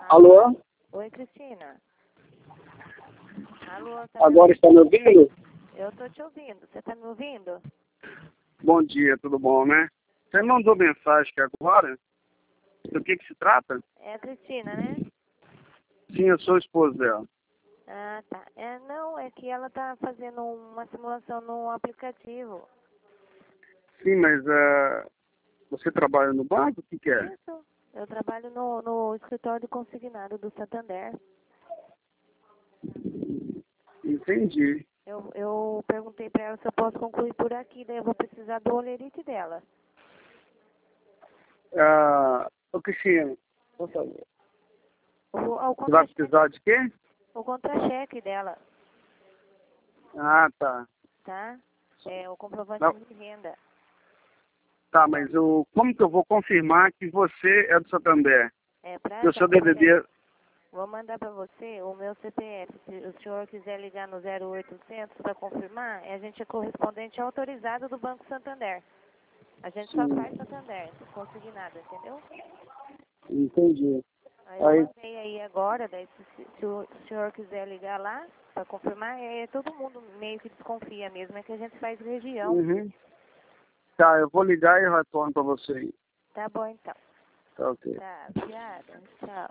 Alô? Oi, Cristina. Alô, Agora está me ouvindo? Eu tô te ouvindo. Você tá me ouvindo? Bom dia, tudo bom, né? Você mandou mensagem aqui agora? Do que se trata? É a Cristina, né? Sim, eu sou o esposo dela. Ah, tá. Não, é que ela tá fazendo uma simulação no aplicativo. Sim, mas você trabalha no banco? O que é? Isso. Eu trabalho no escritório de consignado do Santander. Entendi. Eu perguntei pra ela se eu posso concluir por aqui, daí eu vou precisar do olerite dela. Ô, Cristina, por favor. O Você vai contra-cheque, precisar de quê? o contra-cheque dela, Ah, tá. tá? É o comprovante Não, de renda. tá, mas como que eu vou confirmar que você é do Santander? É pra Que o seu essa mulher. DVD... Vou mandar para você o meu CPF. Se o senhor quiser ligar no 0800 para confirmar, a gente é correspondente autorizado do Banco Santander. A gente só faz Santander, consignado, entendeu? Entendi. Aí eu Aí, mandei aí agora, daí se o senhor quiser ligar lá para confirmar, todo mundo meio que desconfia mesmo, é que a gente faz região. uhum. Tá, eu vou ligar e retorno para você aí. Tá bom então. Tá ok. Tá, obrigada. Tchau.